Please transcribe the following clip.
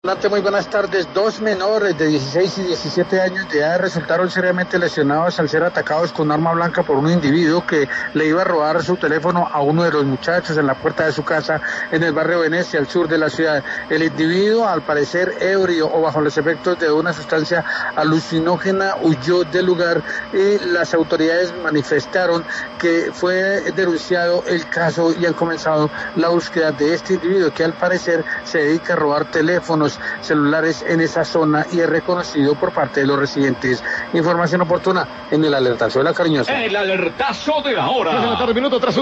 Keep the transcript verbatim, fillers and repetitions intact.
Muy buenas tardes. Dos menores de dieciséis y diecisiete años de edad resultaron seriamente lesionados al ser atacados con arma blanca por un individuo que le iba a robar su teléfono a uno de los muchachos en la puerta de su casa en el barrio Venecia, al sur de la ciudad. El individuo, al parecer ebrio o bajo los efectos de una sustancia alucinógena, huyó del lugar y las autoridades manifestaron que fue denunciado el caso y han comenzado la búsqueda de este individuo que al parecer se dedica a robar teléfonos celulares en esa zona y es reconocido por parte de los residentes. Información oportuna en el alertazo de la Cariñosa. El alertazo de la hora. Minuto tras